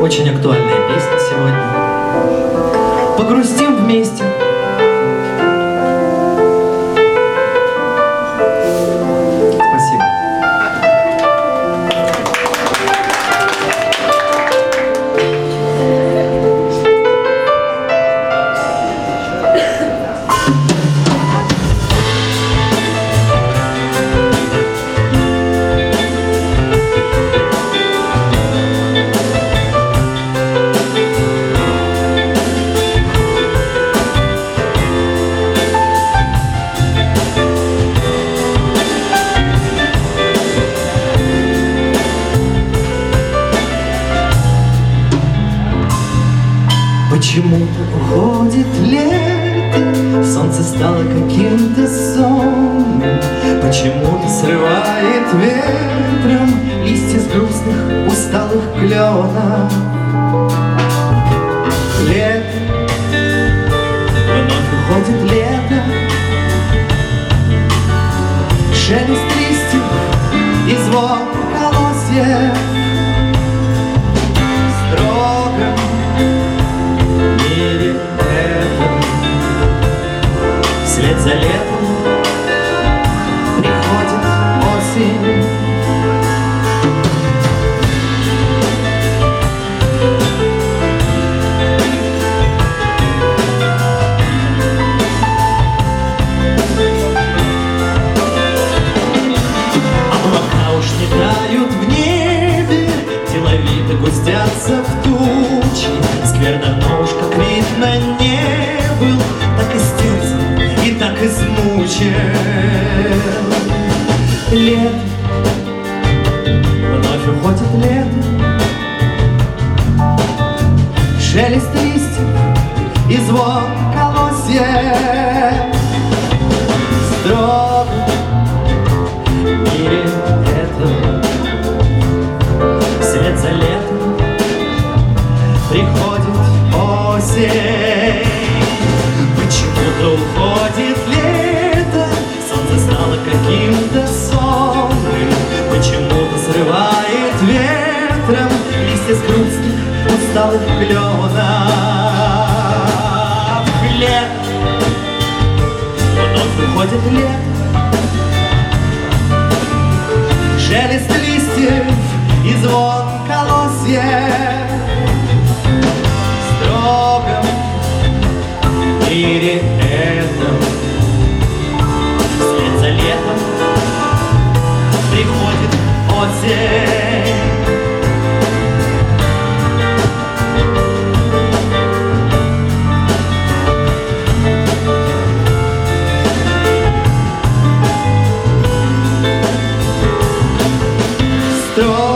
Очень актуальная песня сегодня. Погрустим вместе. Спасибо. Почему-то уходит лето, солнце стало каким-то сонным. Почему-то срывает ветром листья с грустных, усталых кленов. Лето, вновь уходит лето, шелест листьев и звон колосьев. Вслед за летом приходит осень. Облака уж не тают в небе, деловито густятся в тучи. Сквер давно уж, как видно, не был так истерзан и так измучен. Лето, вновь уходит лето, шелест листьев и звон колосьев. Строго в мире этом вслед за летом приходит осень. Почему-то уходит лето, солнце стало каким-то сонным. Почему-то срывает ветром листья с грустных, усталых кленов. Лето, вновь уходит лето, шелест листьев и звон колосьев. Строго в мире этом вслед за летом приходит осень. Строго